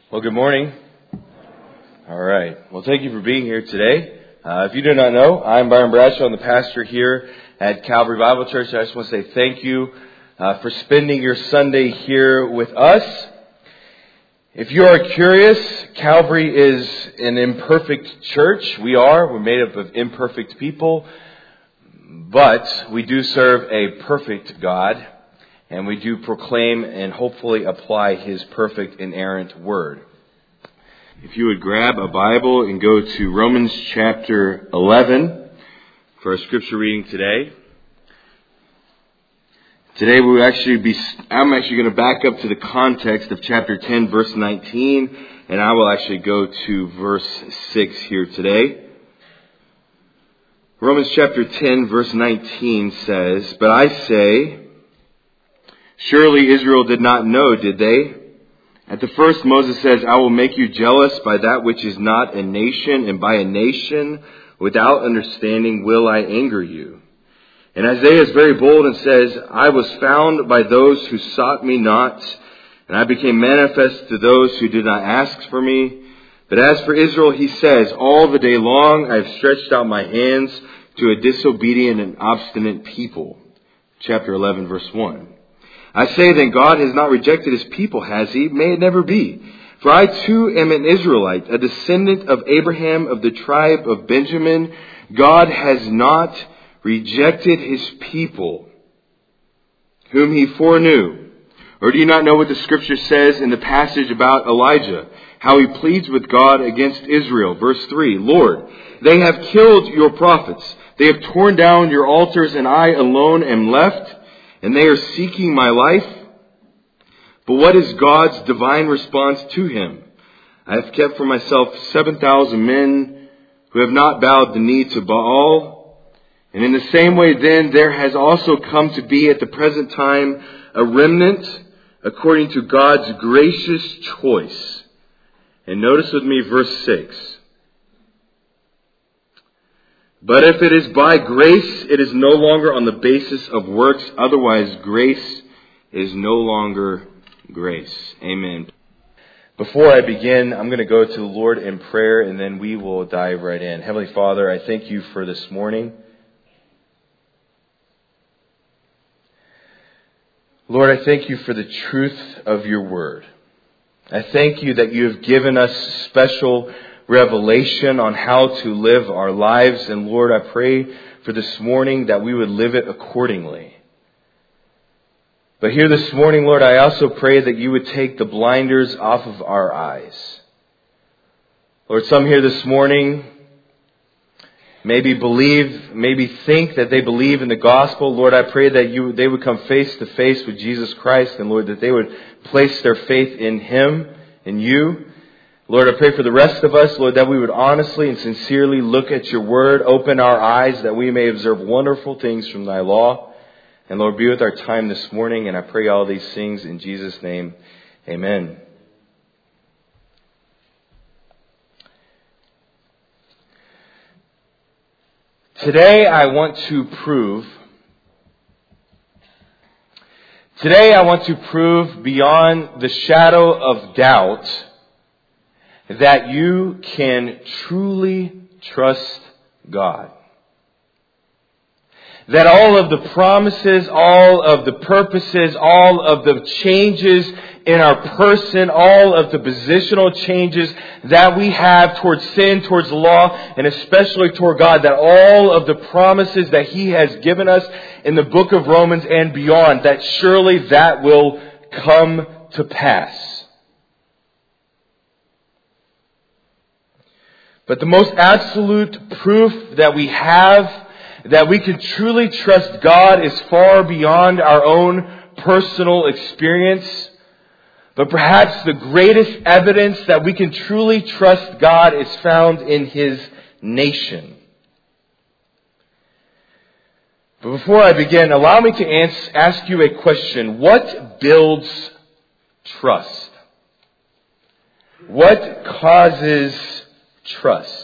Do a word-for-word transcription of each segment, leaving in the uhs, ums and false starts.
Well, good morning. All right. Well, thank you for being here today. Uh, if you do not know, I'm Byron Bradshaw. I'm the pastor here at Calvary Bible Church. I just want to say thank you uh, for spending your Sunday here with us. If you are curious, Calvary is an imperfect church. We are. We're made up of imperfect people. But we do serve a perfect God. And we do proclaim and hopefully apply His perfect inerrant word. If you would grab a Bible and go to Romans chapter eleven for our scripture reading today. Today we will actually be, I'm actually going to back up to the context of chapter ten, verse nineteen, and I will actually go to verse six here today. Romans chapter ten, verse nineteen says, "But I say, surely Israel did not know, did they? At the first Moses says, I will make you jealous by that which is not a nation, and by a nation without understanding will I anger you. And Isaiah is very bold and says, I was found by those who sought me not, and I became manifest to those who did not ask for me. But as for Israel, he says, all the day long I have stretched out my hands to a disobedient and obstinate people." Chapter eleven, verse one. "I say then, God has not rejected His people, has He? May it never be. For I too am an Israelite, a descendant of Abraham of the tribe of Benjamin. God has not rejected His people, whom He foreknew. Or do you not know what the Scripture says in the passage about Elijah, how he pleads with God against Israel? Verse three, Lord, they have killed your prophets. They have torn down your altars, and I alone am left. And they are seeking my life. But what is God's divine response to him? I have kept for myself seven thousand men who have not bowed the knee to Baal. And in the same way then, there has also come to be at the present time a remnant according to God's gracious choice." And notice with me verse six. "But if it is by grace, it is no longer on the basis of works. Otherwise, grace is no longer grace." Amen. Before I begin, I'm going to go to the Lord in prayer, and then we will dive right in. Heavenly Father, I thank you for this morning. Lord, I thank you for the truth of your word. I thank you that you have given us special revelation on how to live our lives. And Lord, I pray for this morning that we would live it accordingly. But here this morning, Lord, I also pray that you would take the blinders off of our eyes. Lord, some here this morning maybe believe, maybe think that they believe in the gospel. Lord, I pray that you they would come face to face with Jesus Christ, and Lord, that they would place their faith in Him, in you. Lord, I pray for the rest of us, Lord, that we would honestly and sincerely look at your word, open our eyes that we may observe wonderful things from thy law. And Lord, be with our time this morning, and I pray all these things in Jesus' name. Amen. Today I want to prove, today I want to prove beyond the shadow of doubt that you can truly trust God. That all of the promises, all of the purposes, all of the changes in our person, all of the positional changes that we have towards sin, towards the law, and especially toward God, that all of the promises that He has given us in the book of Romans and beyond, that surely that will come to pass. But the most absolute proof that we have that we can truly trust God is far beyond our own personal experience. But perhaps the greatest evidence that we can truly trust God is found in His nation. But before I begin, allow me to ask you a question. What builds trust? What causes trust?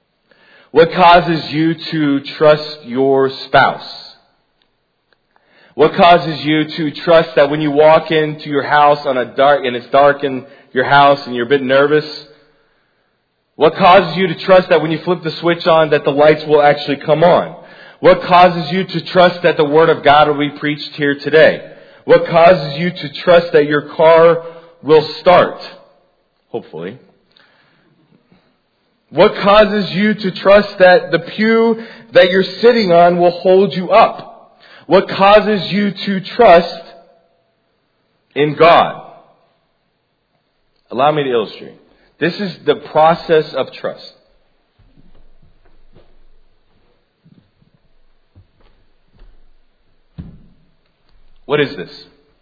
What causes you to trust your spouse? What causes you to trust that when you walk into your house on a dark, and it's dark in your house and you're a bit nervous? What causes you to trust that when you flip the switch on that the lights will actually come on? What causes you to trust that the Word of God will be preached here today? What causes you to trust that your car will start? Hopefully. What causes you to trust that the pew that you're sitting on will hold you up? What causes you to trust in God? Allow me to illustrate. This is the process of trust. What is this?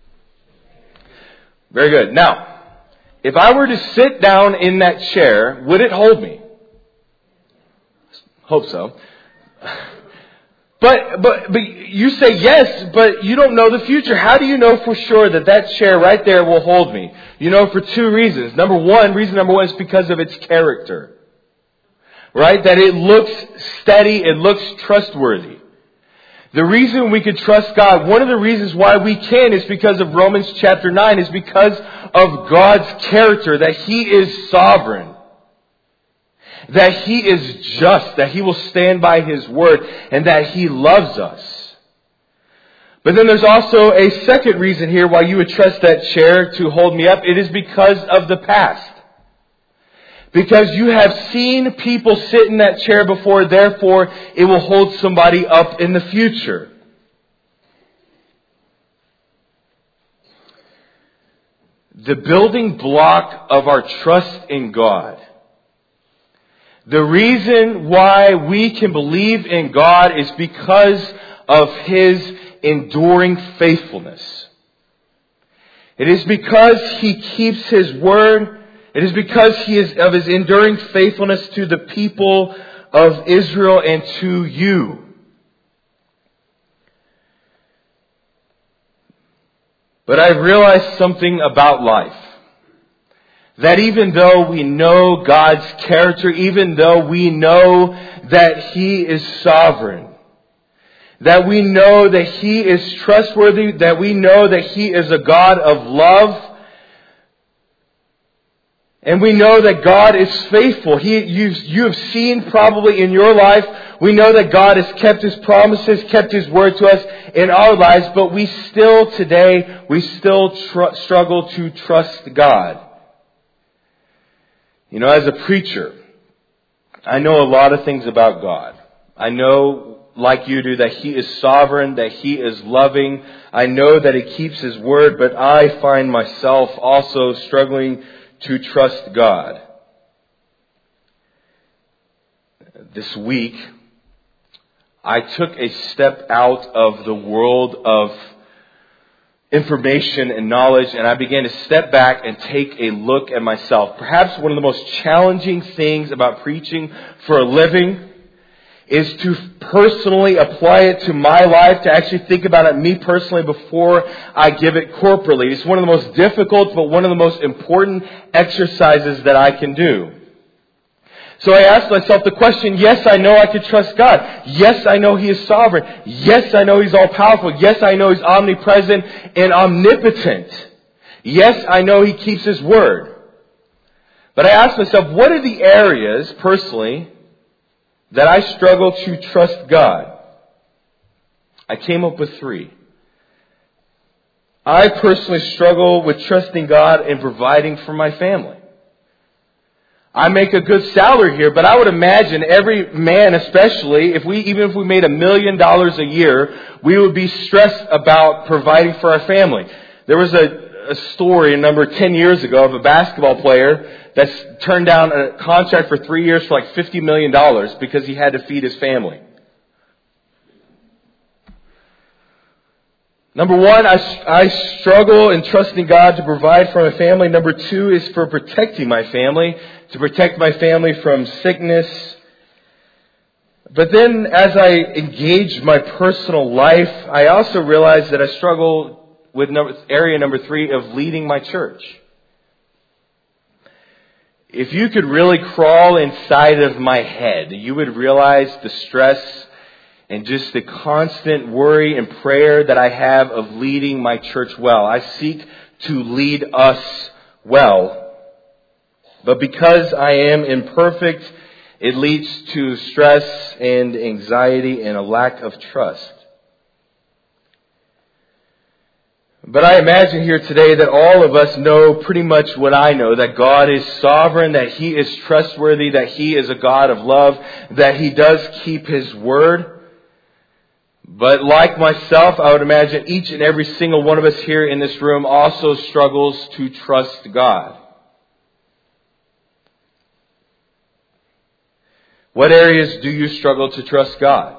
Very good. Now, if I were to sit down in that chair, would it hold me? Hope so. But, but, but you say yes, but you don't know the future. How do you know for sure that that chair right there will hold me? You know, for two reasons. Number one, reason number one is because of its character. Right? That it looks steady, it looks trustworthy. The reason we can trust God, one of the reasons why we can is because of Romans chapter nine, is because of God's character, that He is sovereign. That He is just, that He will stand by His word, and that He loves us. But then there's also a second reason here why you would trust that chair to hold me up. It is because of the past. Because you have seen people sit in that chair before, therefore it will hold somebody up in the future. The building block of our trust in God, the reason why we can believe in God is because of His enduring faithfulness. It is because He keeps His word. It is because He is of His enduring faithfulness to the people of Israel and to you. But I've realized something about life. That even though we know God's character, even though we know that He is sovereign, that we know that He is trustworthy, that we know that He is a God of love, and we know that God is faithful. He, you, you have seen probably in your life, we know that God has kept His promises, kept His word to us in our lives, but we still today, we still tr- struggle to trust God. You know, as a preacher, I know a lot of things about God. I know, like you do, that He is sovereign, that He is loving. I know that He keeps His word, but I find myself also struggling to trust God. This week, I took a step out of the world of information and knowledge, and I began to step back and take a look at myself. Perhaps one of the most challenging things about preaching for a living is to personally apply it to my life, to actually think about it me personally before I give it corporately. It's one of the most difficult, but one of the most important exercises that I can do. So I asked myself the question, yes, I know I can trust God. Yes, I know He is sovereign. Yes, I know He's all-powerful. Yes, I know He's omnipresent and omnipotent. Yes, I know He keeps His word. But I asked myself, what are the areas, personally, that I struggle to trust God? I came up with three. I personally struggle with trusting God and providing for my family. I make a good salary here, but I would imagine every man, especially, if we even if we made a million dollars a year, we would be stressed about providing for our family. There was a, a story a number ten years ago of a basketball player that's turned down a contract for three years for like fifty million dollars because he had to feed his family. Number one, I, I struggle in trusting God to provide for my family. Number two is for protecting my family, to protect my family from sickness. But then as I engage my personal life, I also realize that I struggle with number, area number three of leading my church. If you could really crawl inside of my head, you would realize the stress and just the constant worry and prayer that I have of leading my church well. I seek to lead us well. But because I am imperfect, it leads to stress and anxiety and a lack of trust. But I imagine here today that all of us know pretty much what I know, that God is sovereign, that He is trustworthy, that He is a God of love, that He does keep His word. But like myself, I would imagine each and every single one of us here in this room also struggles to trust God. What areas do you struggle to trust God?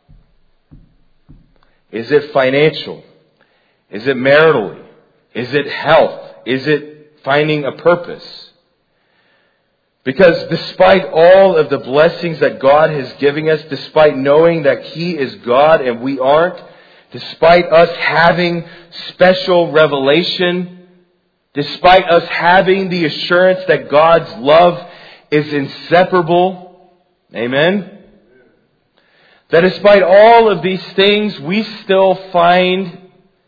Is it financial? Is it maritally? Is it health? Is it finding a purpose? Because despite all of the blessings that God has given us, despite knowing that He is God and we aren't, despite us having special revelation, despite us having the assurance that God's love is inseparable, amen? That despite all of these things, we still find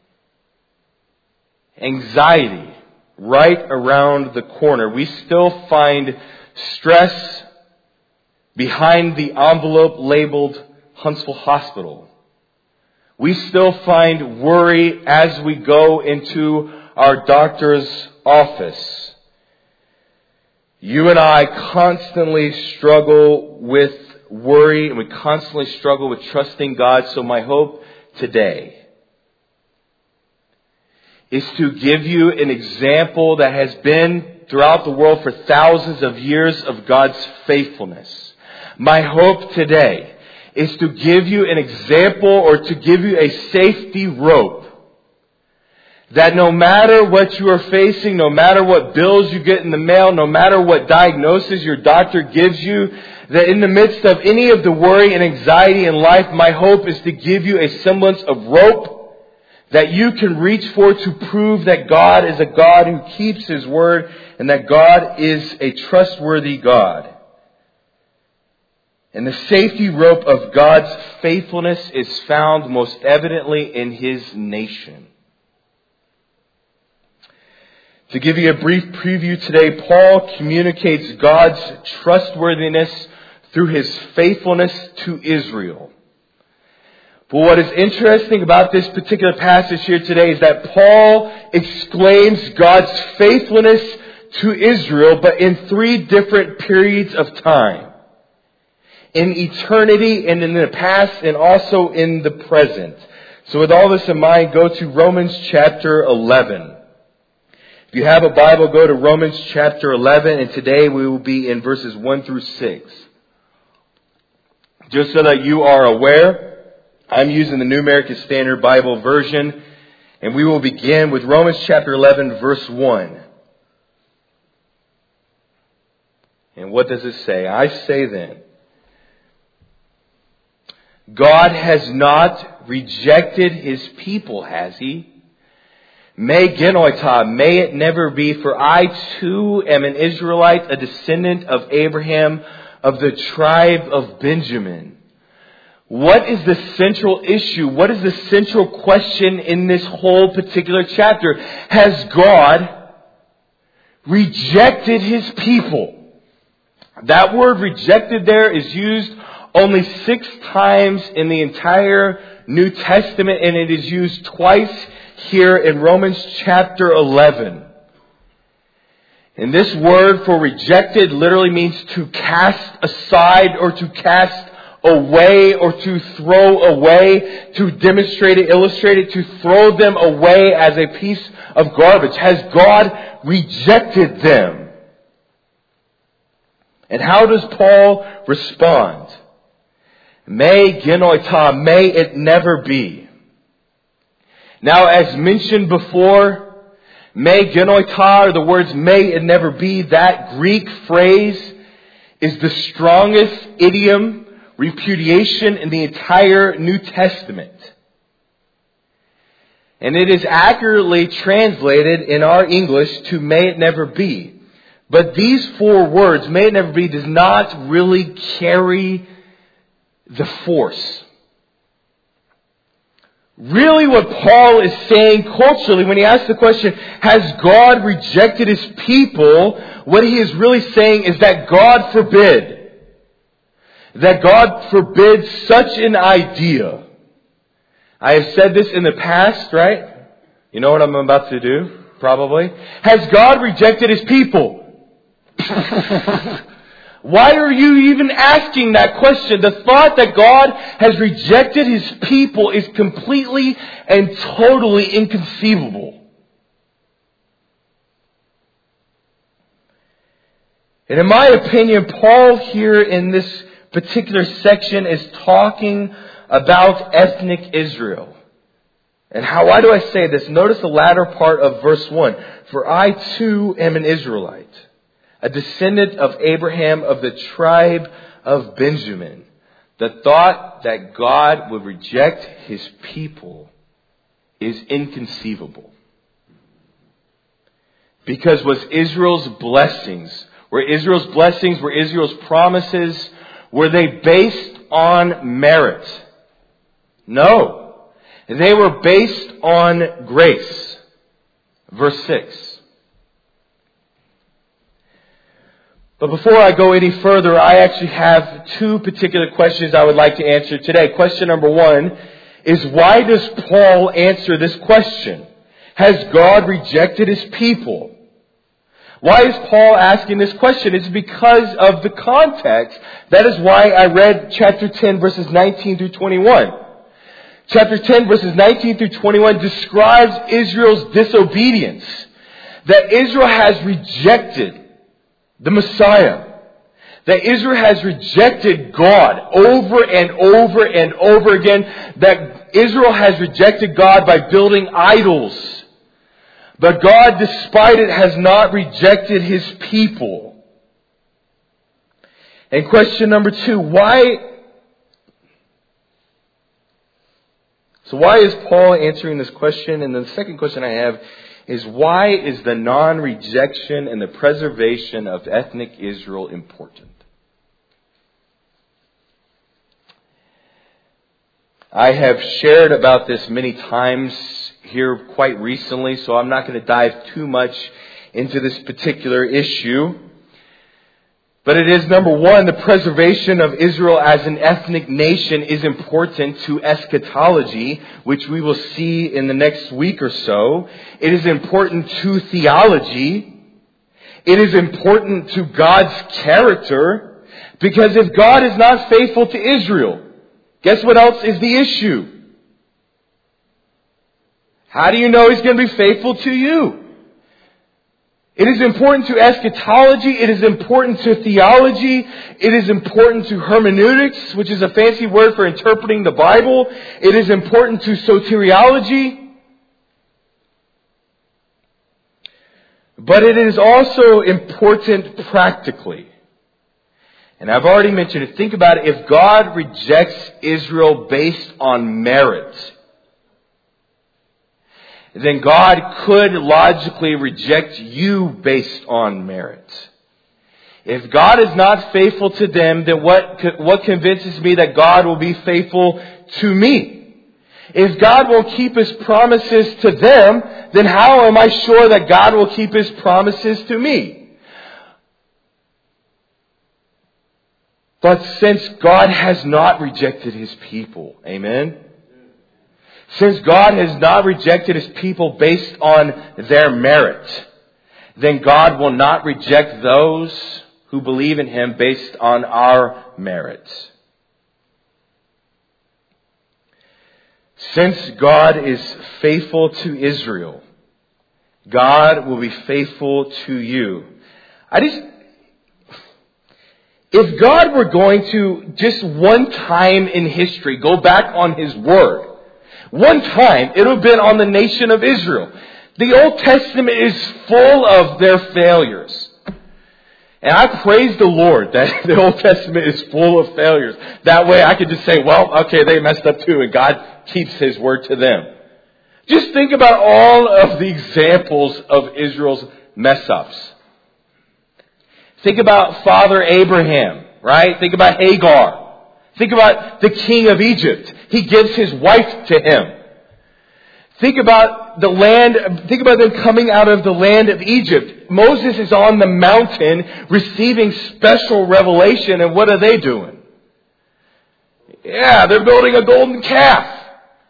anxiety right around the corner. We still find stress behind the envelope labeled Huntsville Hospital. We still find worry as we go into our doctor's office. You and I constantly struggle with worry, and we constantly struggle with trusting God. So my hope today is to give you an example that has been throughout the world for thousands of years of God's faithfulness. My hope today is to give you an example or to give you a safety rope that no matter what you are facing, no matter what bills you get in the mail, no matter what diagnosis your doctor gives you, that in the midst of any of the worry and anxiety in life, my hope is to give you a semblance of rope that you can reach for to prove that God is a God who keeps His word and that God is a trustworthy God. And the safety rope of God's faithfulness is found most evidently in His nation. To give you a brief preview today, Paul communicates God's trustworthiness through His faithfulness to Israel. But what is interesting about this particular passage here today is that Paul exclaims God's faithfulness to Israel, but in three different periods of time. In eternity and in the past and also in the present. So with all this in mind, go to Romans chapter eleven. If you have a Bible, go to Romans chapter eleven, and today we will be in verses one through six. Just so that you are aware, I'm using the New American Standard Bible version, and we will begin with Romans chapter eleven, verse one. And what does it say? I say then, God has not rejected His people, has He? Me genoita, may it never be, for I too am an Israelite, a descendant of Abraham, of the tribe of Benjamin. What is the central issue? What is the central question in this whole particular chapter? Has God rejected His people? That word rejected there is used only six times in the entire New Testament, and it is used twice here in Romans chapter eleven. And this word for rejected literally means to cast aside or to cast away or to throw away, to demonstrate it, illustrate it, to throw them away as a piece of garbage. Has God rejected them? And how does Paul respond? Me genoita, may it never be. Now, as mentioned before, me genoita, or the words may it never be, that Greek phrase is the strongest idiom repudiation in the entire New Testament. And it is accurately translated in our English to may it never be. But these four words, may it never be, does not really carry the force. Really what Paul is saying culturally when he asks the question, has God rejected His people? What he is really saying is that God forbid. That God forbids such an idea. I have said this in the past, right? You know what I'm about to do, probably. Has God rejected His people? Why are you even asking that question? The thought that God has rejected His people is completely and totally inconceivable. And in my opinion, Paul here in this particular section is talking about ethnic Israel. And how, why do I say this? Notice the latter part of verse one. For I too am an Israelite, a descendant of Abraham of the tribe of Benjamin. The thought that God would reject His people is inconceivable. Because was Israel's blessings, were Israel's blessings, were Israel's promises, were they based on merit? No. They were based on grace. Verse six. But before I go any further, I actually have two particular questions I would like to answer today. Question number one is, why does Paul answer this question? Has God rejected His people? Why is Paul asking this question? It's because of the context. That is why I read chapter ten, verses nineteen through twenty-one. Chapter ten, verses nineteen through twenty-one describes Israel's disobedience. That Israel has rejected the Messiah. That Israel has rejected God over and over and over again. That Israel has rejected God by building idols. But God, despite it, has not rejected His people. And question number two, why... So why is Paul answering this question? And the second question I have is, why is the non-rejection and the preservation of ethnic Israel important? I have shared about this many times here quite recently, so I'm not going to dive too much into this particular issue. But it is, number one, the preservation of Israel as an ethnic nation is important to eschatology, which we will see in the next week or so. It is important to theology. It is important to God's character. Because if God is not faithful to Israel, guess what else is the issue? How do you know He's going to be faithful to you? It is important to eschatology. It is important to theology. It is important to hermeneutics, which is a fancy word for interpreting the Bible. It is important to soteriology. But it is also important practically. And I've already mentioned it. Think about it. If God rejects Israel based on merit, then God could logically reject you based on merit. If God is not faithful to them, then what, what convinces me that God will be faithful to me? If God will keep His promises to them, then how am I sure that God will keep His promises to me? But since God has not rejected His people, amen? Since God has not rejected His people based on their merit, then God will not reject those who believe in Him based on our merit. Since God is faithful to Israel, God will be faithful to you. I just, if God were going to just one time in history go back on His word, one time, it would have been on the nation of Israel. The Old Testament is full of their failures. And I praise the Lord that the Old Testament is full of failures. That way I could just say, well, okay, they messed up too, and God keeps His word to them. Just think about all of the examples of Israel's mess-ups. Think about Father Abraham, right? Think about Hagar. Think about the king of Egypt. He gives his wife to him. Think about the land, think about them coming out of the land of Egypt. Moses is on the mountain receiving special revelation, and what are they doing? Yeah, they're building a golden calf.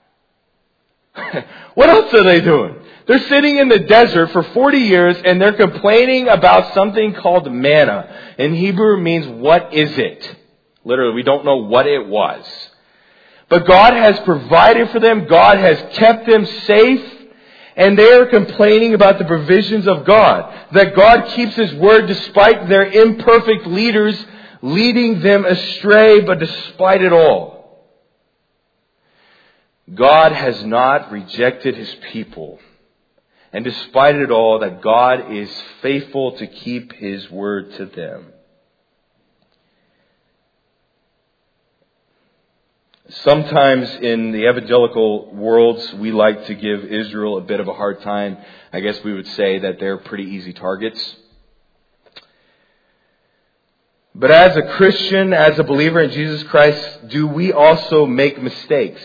What else are they doing? They're sitting in the desert for forty years and they're complaining about something called manna. In Hebrew, it means, what is it? Literally, we don't know what it was. But God has provided for them. God has kept them safe. And they are complaining about the provisions of God. That God keeps His word despite their imperfect leaders leading them astray, but despite it all. God has not rejected His people. And despite it all, that God is faithful to keep His word to them. Sometimes in the evangelical worlds, we like to give Israel a bit of a hard time. I guess we would say that they're pretty easy targets. But as a Christian, as a believer in Jesus Christ, do we also make mistakes?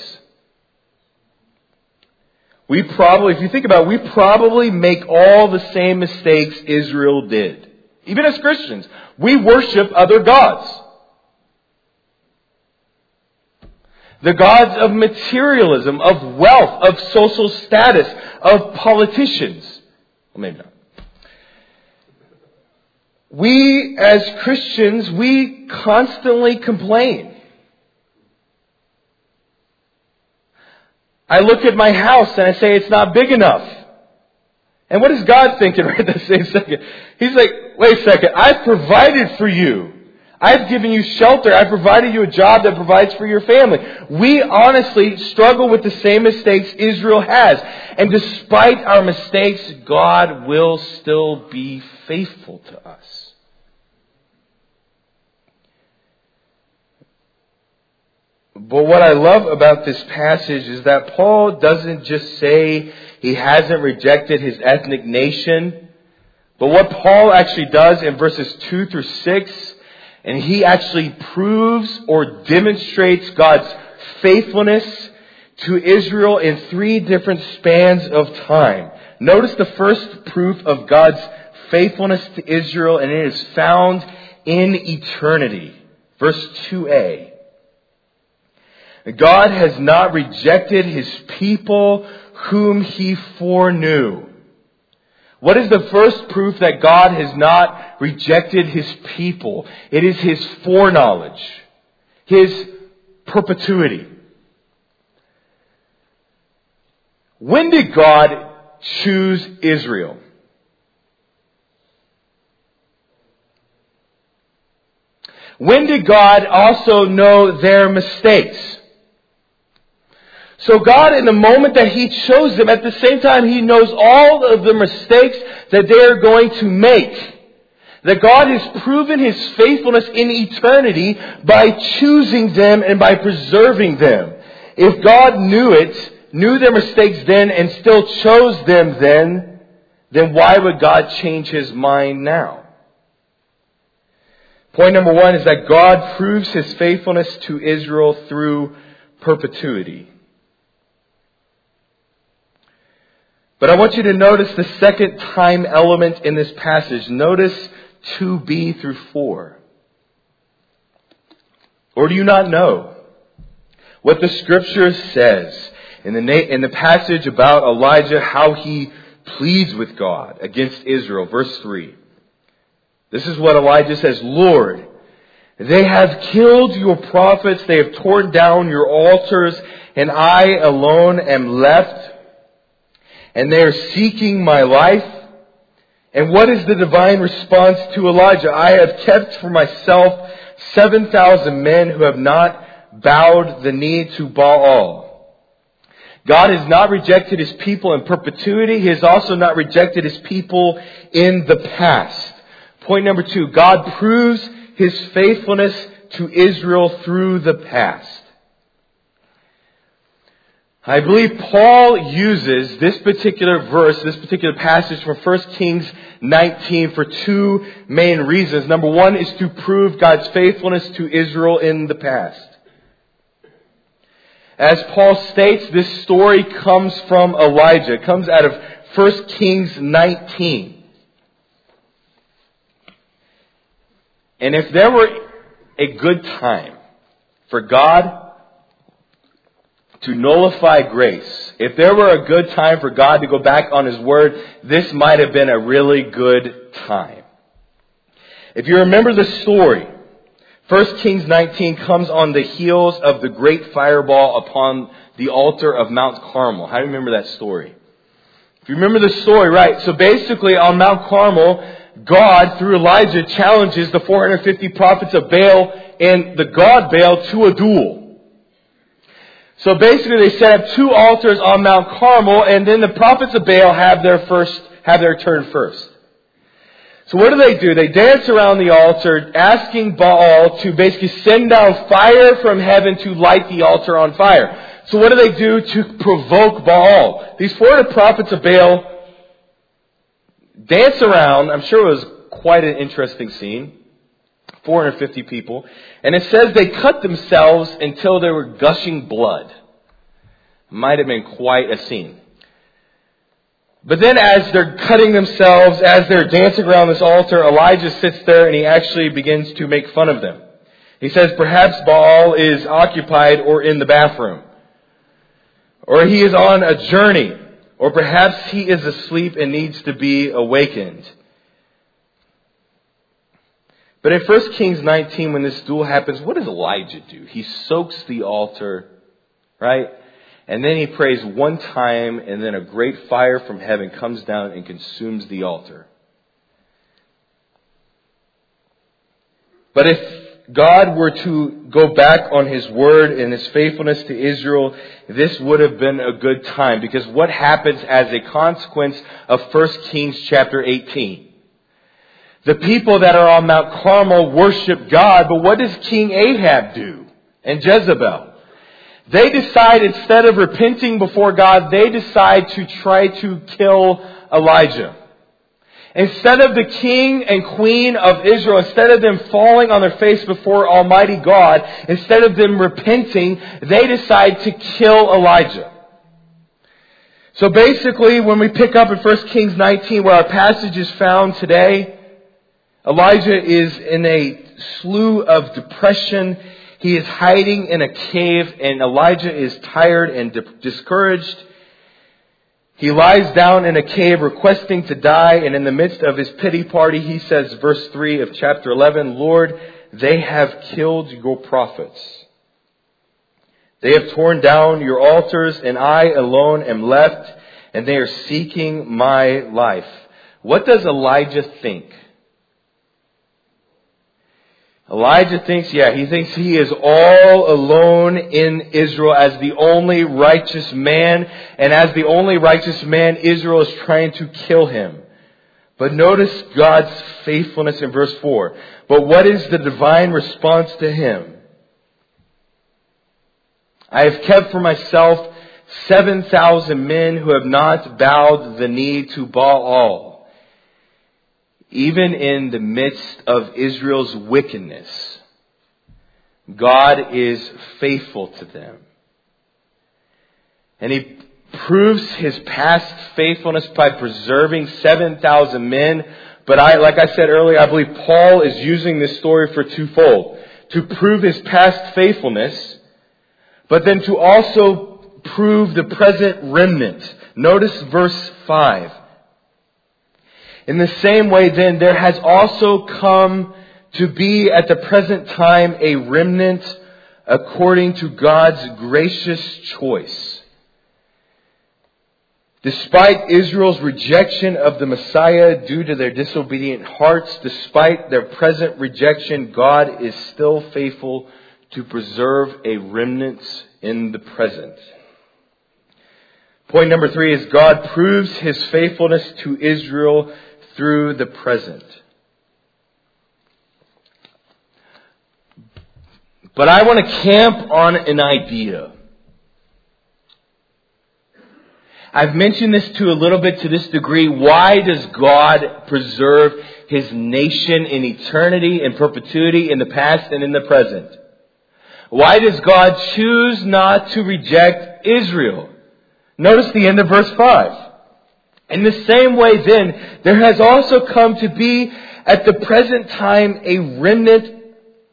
We probably, if you think about it, we probably make all the same mistakes Israel did. Even as Christians, we worship other gods. The gods of materialism, of wealth, of social status, of politicians. Well, maybe not. We, as Christians, we constantly complain. I look at my house and I say it's not big enough. And what is God thinking right at the same second? He's like, wait a second, I've provided for you. I've given you shelter. I've provided you a job that provides for your family. We honestly struggle with the same mistakes Israel has. And despite our mistakes, God will still be faithful to us. But what I love about this passage is that Paul doesn't just say he hasn't rejected his ethnic nation. But what Paul actually does in verses two through six, and he actually proves or demonstrates God's faithfulness to Israel in three different spans of time. Notice the first proof of God's faithfulness to Israel, and it is found in eternity. Verse two a. God has not rejected His people whom He foreknew. What is the first proof that God has not rejected His people? It is His foreknowledge, His perpetuity. When did God choose Israel? When did God also know their mistakes? So God, in the moment that He chose them, at the same time He knows all of the mistakes that they are going to make. That God has proven His faithfulness in eternity by choosing them and by preserving them. If God knew it, knew their mistakes then, and still chose them then, then why would God change His mind now? Point number one is that God proves His faithfulness to Israel through perpetuity. But I want you to notice the second time element in this passage. Notice two b through four. Or do you not know what the Scripture says in the, na- in the passage about Elijah, how he pleads with God against Israel? Verse three. This is what Elijah says, Lord, they have killed your prophets, they have torn down your altars, and I alone am left. And they are seeking my life. And what is the divine response to Elijah? I have kept for myself seven thousand men who have not bowed the knee to Baal. God has not rejected His people in perpetuity. He has also not rejected His people in the past. Point number two, God proves His faithfulness to Israel through the past. I believe Paul uses this particular verse, this particular passage from First Kings nineteen for two main reasons. Number one is to prove God's faithfulness to Israel in the past. As Paul states, this story comes from Elijah. It comes out of First Kings nineteen. And if there were a good time for God to nullify grace, if there were a good time for God to go back on His Word, this might have been a really good time. If you remember the story, First Kings nineteen comes on the heels of the great fireball upon the altar of Mount Carmel. How do you remember that story? If you remember the story, right, so basically on Mount Carmel, God, through Elijah, challenges the four hundred fifty prophets of Baal and the god Baal to a duel. So basically they set up two altars on Mount Carmel, and then the prophets of Baal have their first, have their turn first. So what do they do? They dance around the altar asking Baal to basically send down fire from heaven to light the altar on fire. So what do they do to provoke Baal? These four hundred prophets of Baal dance around. I'm sure it was quite an interesting scene. four hundred fifty people. And it says they cut themselves until they were gushing blood. Might have been quite a scene. But then as they're cutting themselves, as they're dancing around this altar, Elijah sits there and he actually begins to make fun of them. He says perhaps Baal is occupied or in the bathroom. Or he is on a journey. Or perhaps he is asleep and needs to be awakened. But in First Kings nineteen, when this duel happens, what does Elijah do? He soaks the altar, right? And then he prays one time, and then a great fire from heaven comes down and consumes the altar. But if God were to go back on His word and His faithfulness to Israel, this would have been a good time. Because what happens as a consequence of First Kings chapter eighteen? The people that are on Mount Carmel worship God, but what does King Ahab do? And Jezebel? They decide, instead of repenting before God, they decide to try to kill Elijah. Instead of the king and queen of Israel, instead of them falling on their face before Almighty God, instead of them repenting, they decide to kill Elijah. So basically, when we pick up in First Kings nineteen, where our passage is found today, Elijah is in a slough of depression. He is hiding in a cave, and Elijah is tired and di- discouraged. He lies down in a cave requesting to die, and in the midst of his pity party, he says, verse three of chapter eleven, Lord, they have killed your prophets. They have torn down your altars, and I alone am left, and they are seeking my life. What does Elijah think? Elijah thinks, yeah, he thinks he is all alone in Israel as the only righteous man. And as the only righteous man, Israel is trying to kill him. But notice God's faithfulness in verse four. But what is the divine response to him? I have kept for myself seven thousand men who have not bowed the knee to Baal. Even in the midst of Israel's wickedness, God is faithful to them. And He proves His past faithfulness by preserving seven thousand men. But I, like I said earlier, I believe Paul is using this story for twofold. To prove his past faithfulness, but then to also prove the present remnant. Notice verse five. In the same way, then, there has also come to be at the present time a remnant according to God's gracious choice. Despite Israel's rejection of the Messiah due to their disobedient hearts, despite their present rejection, God is still faithful to preserve a remnant in the present. Point number three is God proves His faithfulness to Israel through the present. But I want to camp on an idea. I've mentioned this to a little bit to this degree. Why does God preserve His nation in eternity, in perpetuity, in the past and in the present? Why does God choose not to reject Israel? Notice the end of verse five. In the same way then, there has also come to be at the present time a remnant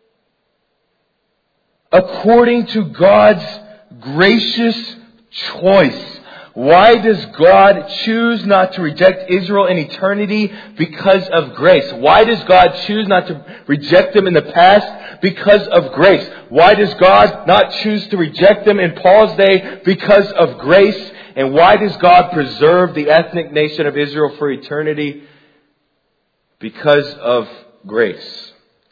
according to God's gracious choice. Why does God choose not to reject Israel in eternity? Because of grace. Why does God choose not to reject them in the past? Because of grace. Why does God not choose to reject them in Paul's day? Because of grace. And why does God preserve the ethnic nation of Israel for eternity? Because of grace.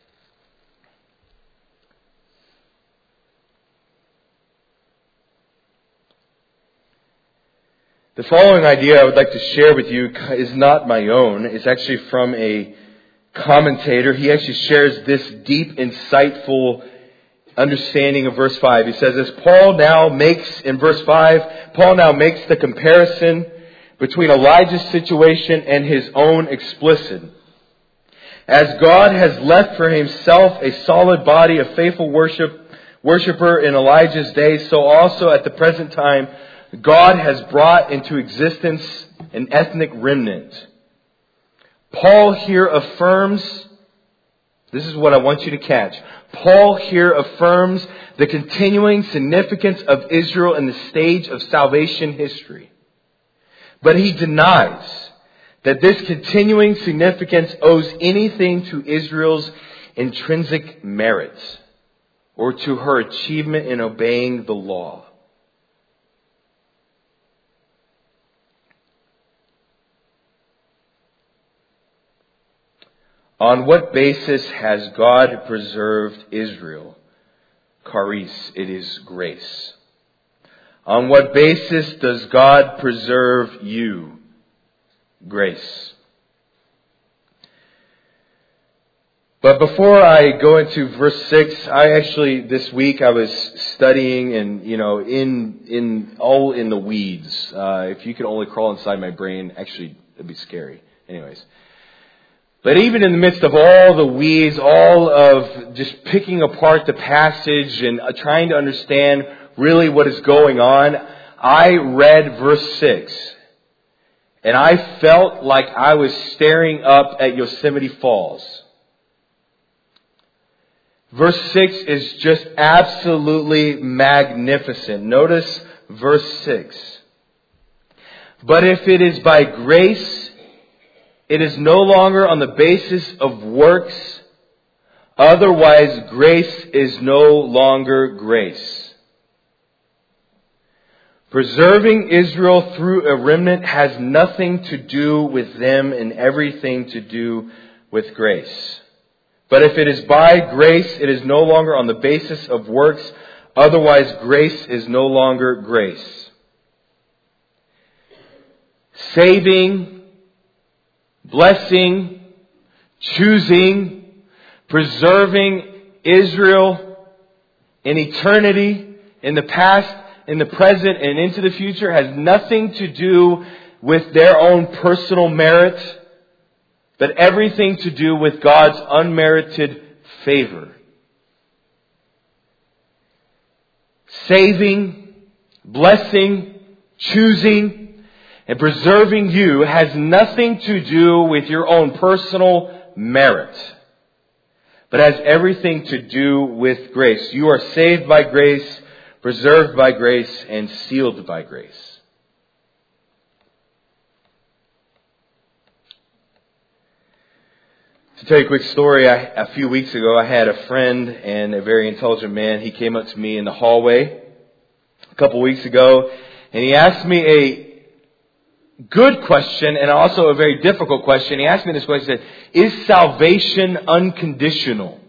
The following idea I would like to share with you is not my own. It's actually from a commentator. He actually shares this deep, insightful understanding of verse five. He says this, Paul now makes, in verse five, Paul now makes the comparison between Elijah's situation and his own explicit. As God has left for himself a solid body of faithful worship, worshiper in Elijah's day, so also at the present time, God has brought into existence an ethnic remnant. Paul here affirms, this is what I want you to catch. Paul here affirms the continuing significance of Israel in the stage of salvation history. But he denies that this continuing significance owes anything to Israel's intrinsic merits or to her achievement in obeying the law. On what basis has God preserved Israel? Charis, it is grace. On what basis does God preserve you? Grace. But before I go into verse six, I actually, this week I was studying and, you know, in, in, all in the weeds. Uh, if you could only crawl inside my brain, actually, it'd be scary. Anyways. But even in the midst of all the weeds, all of just picking apart the passage and trying to understand really what is going on, I read verse six. And I felt like I was staring up at Yosemite Falls. Verse six is just absolutely magnificent. Notice verse six. But if it is by grace, it is no longer on the basis of works. Otherwise, grace is no longer grace. Preserving Israel through a remnant has nothing to do with them and everything to do with grace. But if it is by grace, it is no longer on the basis of works. Otherwise, grace is no longer grace. Saving, blessing, choosing, preserving Israel in eternity, in the past, in the present, and into the future has nothing to do with their own personal merit, but everything to do with God's unmerited favor. Saving, blessing, choosing, and preserving you has nothing to do with your own personal merit, but has everything to do with grace. You are saved by grace, preserved by grace, and sealed by grace. To tell you a quick story, I, a few weeks ago I had a friend and a very intelligent man. He came up to me in the hallway a couple weeks ago, and he asked me a good question and also a very difficult question. He asked me this question, is salvation unconditional?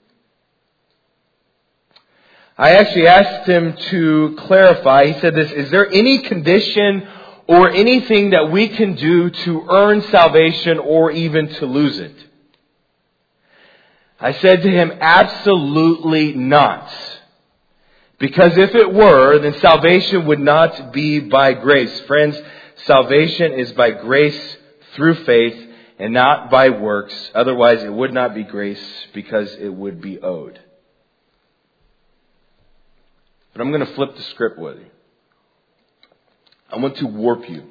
I actually asked him to clarify. He said this, is there any condition or anything that we can do to earn salvation or even to lose it? I said to him, absolutely not. Because if it were, then salvation would not be by grace. Friends, salvation is by grace through faith and not by works. Otherwise, it would not be grace because it would be owed. But I'm going to flip the script with you. I want to warp you.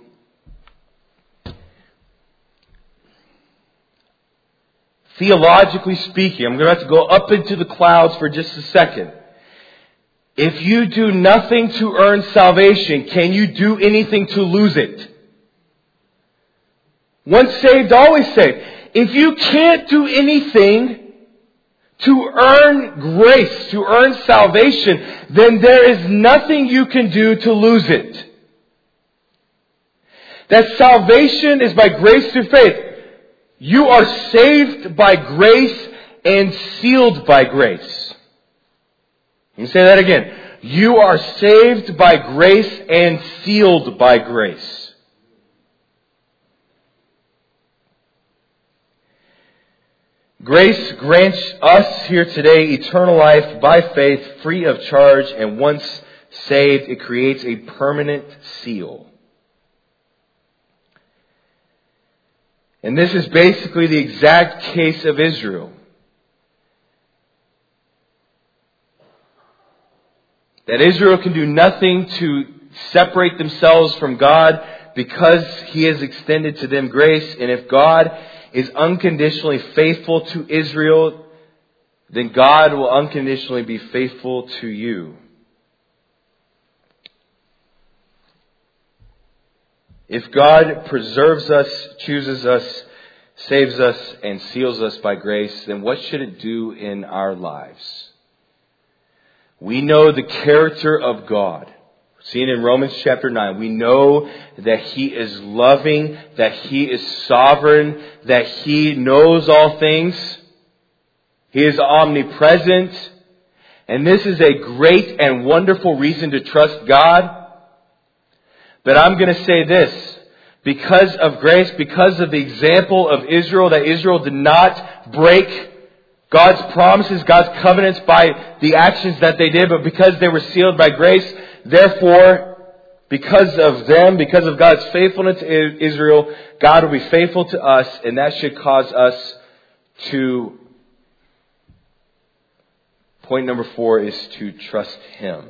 Theologically speaking, I'm going to have to go up into the clouds for just a second. If you do nothing to earn salvation, can you do anything to lose it? Once saved, always saved. If you can't do anything to earn grace, to earn salvation, then there is nothing you can do to lose it. That salvation is by grace through faith. You are saved by grace and sealed by grace. Let me say that again. You are saved by grace and sealed by grace. Grace grants us here today eternal life by faith, free of charge, and once saved, it creates a permanent seal. And this is basically the exact case of Israel. That Israel can do nothing to separate themselves from God because He has extended to them grace. And if God is unconditionally faithful to Israel, then God will unconditionally be faithful to you. If God preserves us, chooses us, saves us, and seals us by grace, then what should it do in our lives? We know the character of God. Seen in Romans chapter nine, we know that He is loving, that He is sovereign, that He knows all things. He is omnipresent. And this is a great and wonderful reason to trust God. But I'm going to say this, because of grace, because of the example of Israel, that Israel did not break God's promises, God's covenants by the actions that they did, but because they were sealed by grace, therefore, because of them, because of God's faithfulness to Israel, God will be faithful to us, and that should cause us to, point number four is to trust Him.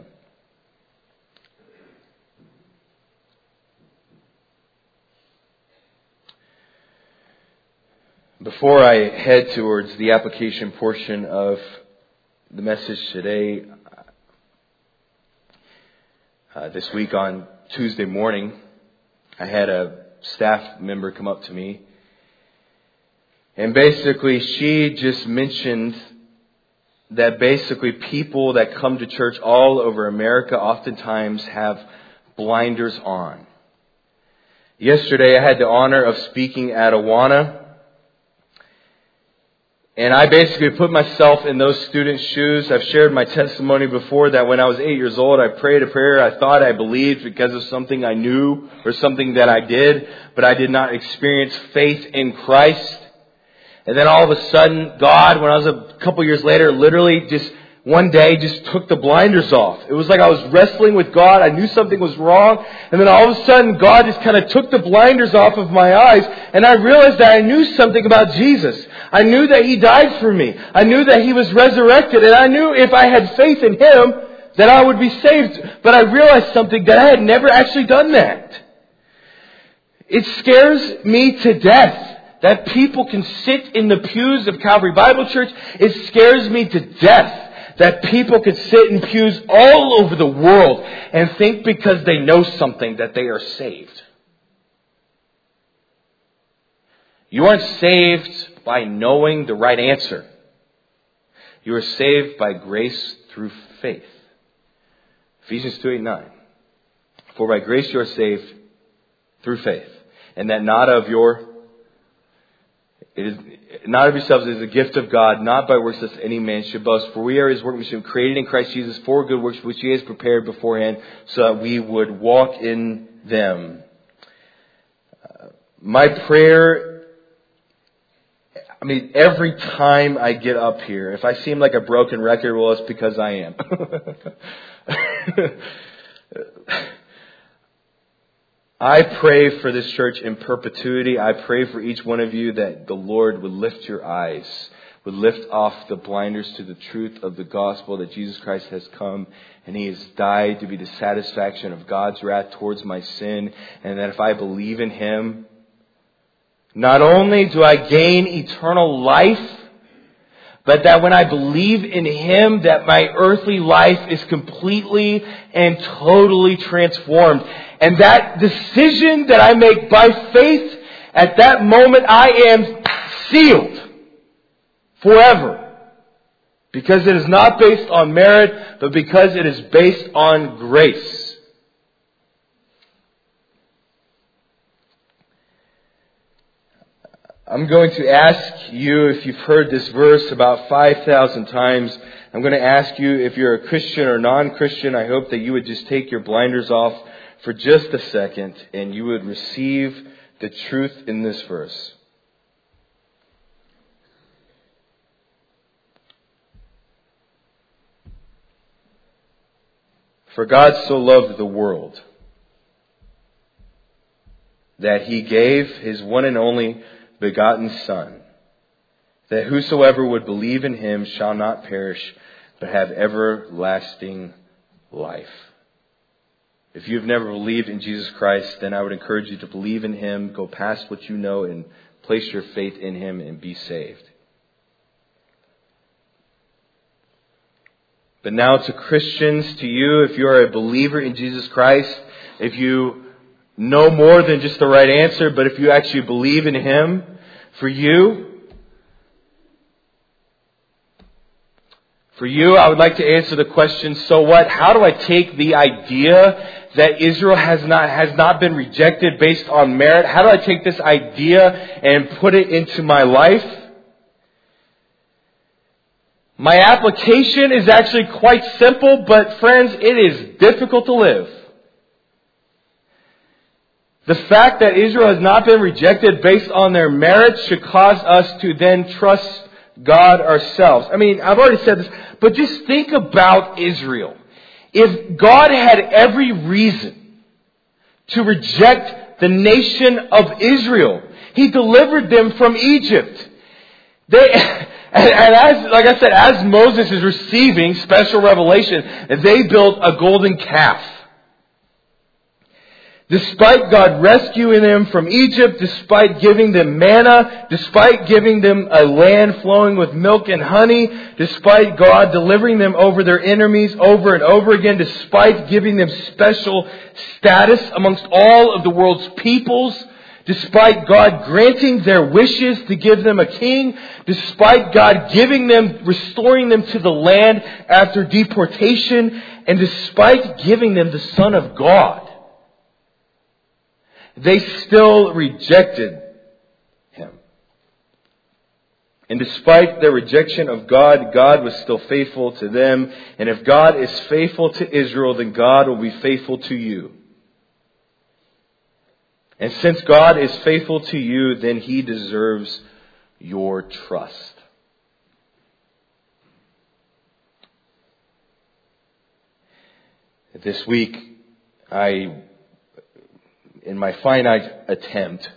Before I head towards the application portion of the message today, uh, this week on Tuesday morning, I had a staff member come up to me. And basically, she just mentioned that basically people that come to church all over America oftentimes have blinders on. Yesterday, I had the honor of speaking at Awana. And I basically put myself in those students' shoes. I've shared my testimony before that when I was eight years old, I prayed a prayer I thought I believed because of something I knew or something that I did, but I did not experience faith in Christ. And then all of a sudden, God, when I was a couple years later, literally just one day just took the blinders off. It was like I was wrestling with God. I knew something was wrong. And then all of a sudden, God just kind of took the blinders off of my eyes. And I realized that I knew something about Jesus. I knew that He died for me. I knew that He was resurrected. And I knew if I had faith in Him, that I would be saved. But I realized something, that I had never actually done that. It scares me to death that people can sit in the pews of Calvary Bible Church. It scares me to death that people could sit in pews all over the world and think because they know something that they are saved. You aren't saved by knowing the right answer. You are saved by grace through faith. Ephesians two, eight, nine. For by grace you are saved through faith, and that not of your It is not of yourselves, it is a gift of God, not by works lest any man should boast. For we are His workmanship, created in Christ Jesus for good works, which He has prepared beforehand, so that we would walk in them. Uh, my prayer, I mean, every time I get up here, if I seem like a broken record, well, it's because I am. I pray for this church in perpetuity. I pray for each one of you that the Lord would lift your eyes, would lift off the blinders to the truth of the gospel that Jesus Christ has come and He has died to be the satisfaction of God's wrath towards my sin, and that if I believe in Him, not only do I gain eternal life, but that when I believe in Him, that my earthly life is completely and totally transformed. And that decision that I make by faith, at that moment I am sealed forever. Because it is not based on merit, but because it is based on grace. I'm going to ask you, if you've heard this verse about five thousand times, I'm going to ask you if you're a Christian or non-Christian. I hope that you would just take your blinders off for just a second and you would receive the truth in this verse. For God so loved the world that He gave His one and only begotten Son, that whosoever would believe in Him shall not perish, but have everlasting life. If you've never believed in Jesus Christ, then I would encourage you to believe in Him, go past what you know, and place your faith in Him and be saved. But now to Christians, to you, if you are a believer in Jesus Christ, if you know more than just the right answer, but if you actually believe in Him, for you, for you, I would like to answer the question, so what? How do I take the idea that Israel has not, has not been rejected based on merit? How do I take this idea and put it into my life? My application is actually quite simple, but friends, it is difficult to live. The fact that Israel has not been rejected based on their merits should cause us to then trust God ourselves. I mean, I've already said this, but just think about Israel. If God had every reason to reject the nation of Israel, He delivered them from Egypt. They, and as, like I said, as Moses is receiving special revelation, they built a golden calf. Despite God rescuing them from Egypt, despite giving them manna, despite giving them a land flowing with milk and honey, despite God delivering them over their enemies over and over again, despite giving them special status amongst all of the world's peoples, despite God granting their wishes to give them a king, despite God giving them, restoring them to the land after deportation, and despite giving them the Son of God, they still rejected Him. And despite their rejection of God, God was still faithful to them. And if God is faithful to Israel, then God will be faithful to you. And since God is faithful to you, then He deserves your trust. This week, I, in my finite attempt,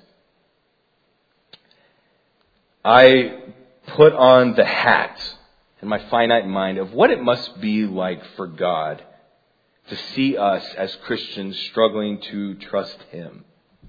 I put on the hat in my finite mind of what it must be like for God to see us as Christians struggling to trust Him.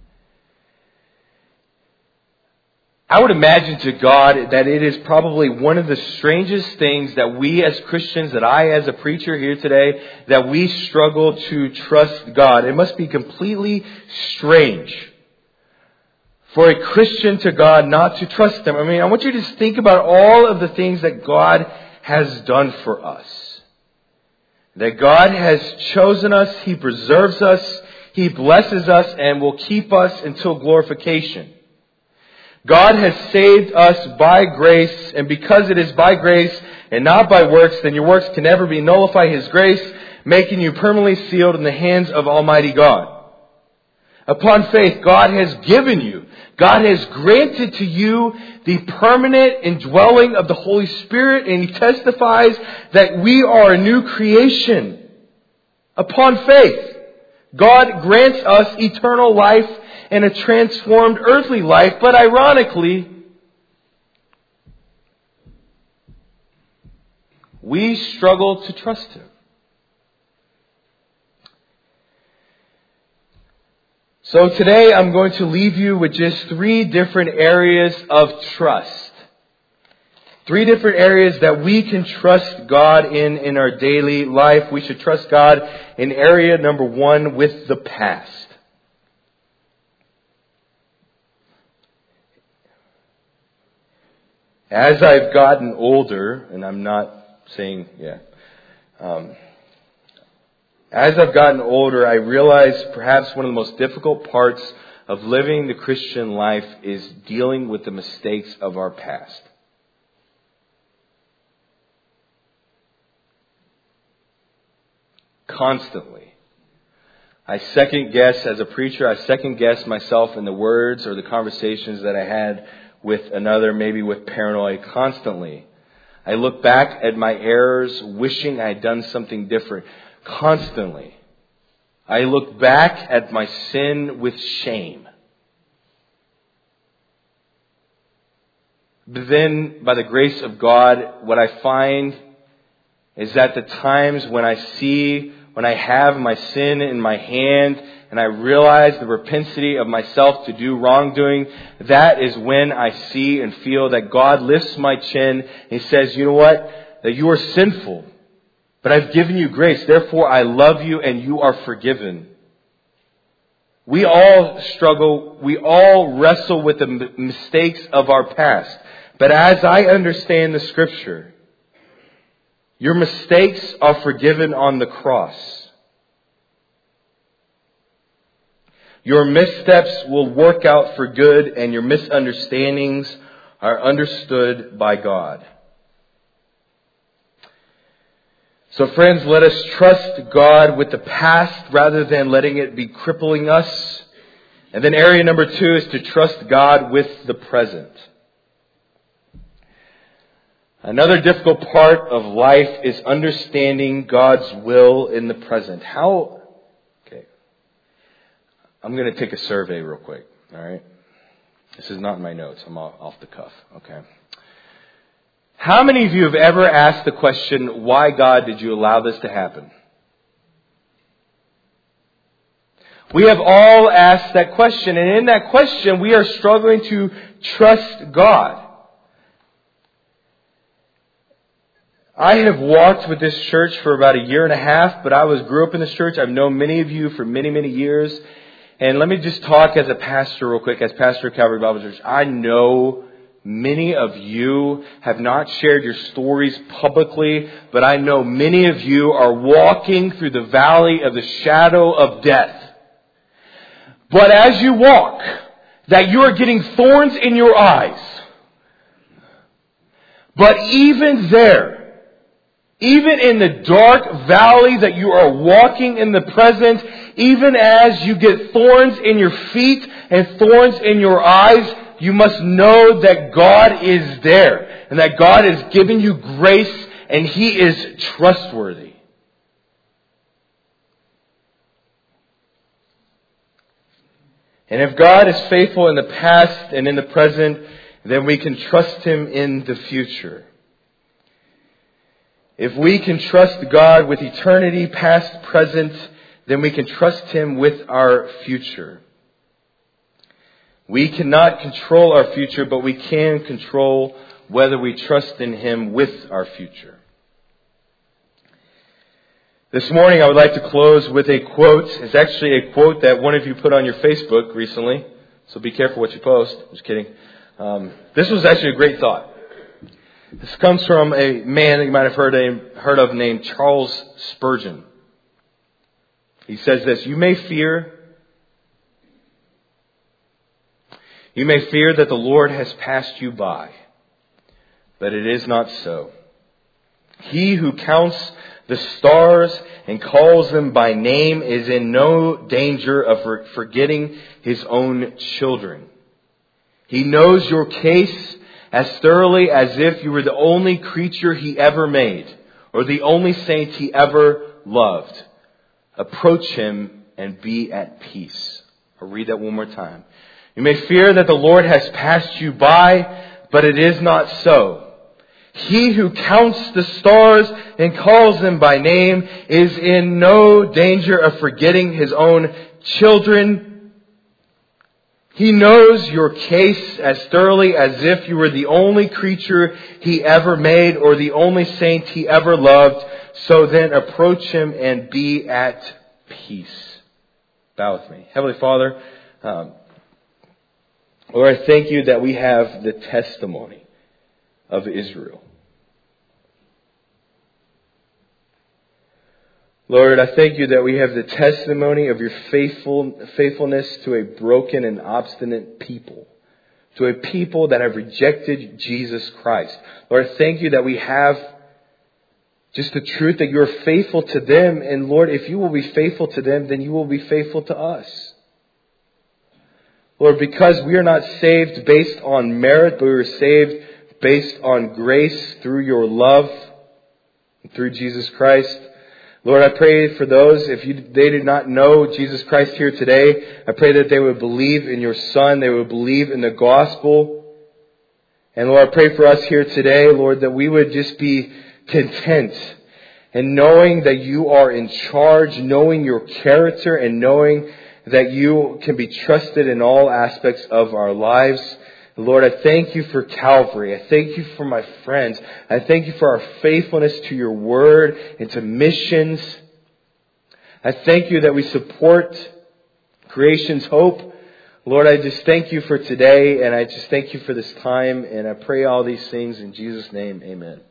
I would imagine to God that it is probably one of the strangest things that we as Christians, that I as a preacher here today, that we struggle to trust God. It must be completely strange for a Christian to God not to trust Him. I mean, I want you to just think about all of the things that God has done for us. That God has chosen us, He preserves us, He blesses us, and will keep us until glorification. God has saved us by grace, and because it is by grace and not by works, then your works can never be nullify His grace, making you permanently sealed in the hands of Almighty God. Upon faith, God has given you, God has granted to you the permanent indwelling of the Holy Spirit, and He testifies that we are a new creation. Upon faith, God grants us eternal life and a transformed earthly life, but ironically, we struggle to trust Him. So today I'm going to leave you with just three different areas of trust. Three different areas that we can trust God in in our daily life. We should trust God in area number one with the past. As I've gotten older, and I'm not saying, yeah, um, as I've gotten older, I realize perhaps one of the most difficult parts of living the Christian life is dealing with the mistakes of our past. Constantly. I second guess, as a preacher, I second guess myself in the words or the conversations that I had with another, maybe with paranoia, constantly. I look back at my errors, wishing I had done something different. Constantly. I look back at my sin with shame. But then, by the grace of God, what I find is that the times when I see, when I have my sin in my hand, and I realize the propensity of myself to do wrongdoing, that is when I see and feel that God lifts my chin and He says, you know what? That you are sinful, but I've given you grace. Therefore, I love you and you are forgiven. We all struggle. We all wrestle with the m- mistakes of our past. But as I understand the Scripture, your mistakes are forgiven on the cross. Your missteps will work out for good, and your misunderstandings are understood by God. So friends, let us trust God with the past rather than letting it be crippling us. And then area number two is to trust God with the present. Another difficult part of life is understanding God's will in the present. How? Okay. I'm going to take a survey real quick. All right. This is not in my notes. I'm off the cuff. Okay. How many of you have ever asked the question, why God did you allow this to happen? We have all asked that question. And in that question, we are struggling to trust God. I have walked with this church for about a year and a half, but I was grew up in this church. I've known many of you for many, many years. And let me just talk as a pastor real quick, as pastor of Calvary Bible Church. I know many of you have not shared your stories publicly, but I know many of you are walking through the valley of the shadow of death. But as you walk, that you are getting thorns in your eyes. But even there, even in the dark valley that you are walking in the present, even as you get thorns in your feet and thorns in your eyes, you must know that God is there and that God is giving you grace and He is trustworthy. And if God is faithful in the past and in the present, then we can trust Him in the future. If we can trust God with eternity, past, present, then we can trust Him with our future. We cannot control our future, but we can control whether we trust in Him with our future. This morning I would like to close with a quote. It's actually a quote that one of you put on your Facebook recently, so be careful what you post. I'm just kidding. Um, this was actually a great thought. This comes from a man that you might have heard, heard of named Charles Spurgeon. He says this, you may fear, you may fear that the Lord has passed you by, but it is not so. He who counts the stars and calls them by name is in no danger of forgetting His own children. He knows your case as thoroughly as if you were the only creature He ever made or the only saint He ever loved. Approach Him and be at peace. I'll read that one more time. You may fear that the Lord has passed you by, but it is not so. He who counts the stars and calls them by name is in no danger of forgetting his own children. He knows your case as thoroughly as if you were the only creature he ever made or the only saint he ever loved. So then approach him and be at peace. Bow with me. Heavenly Father, um, Lord, I thank you that we have the testimony of Israel. Lord, I thank you that we have the testimony of your faithful faithfulness to a broken and obstinate people, to a people that have rejected Jesus Christ. Lord, I thank you that we have just the truth that you are faithful to them. And Lord, if you will be faithful to them, then you will be faithful to us. Lord, because we are not saved based on merit, but we are saved based on grace through your love, through Jesus Christ. Lord, I pray for those, if you, they did not know Jesus Christ here today, I pray that they would believe in your Son, they would believe in the gospel. And Lord, I pray for us here today, Lord, that we would just be content and knowing that you are in charge, knowing your character, and knowing that you can be trusted in all aspects of our lives. Lord, I thank you for Calvary. I thank you for my friends. I thank you for our faithfulness to your word and to missions. I thank you that we support Creation's Hope. Lord, I just thank you for today, and I just thank you for this time, and I pray all these things in Jesus' name. Amen.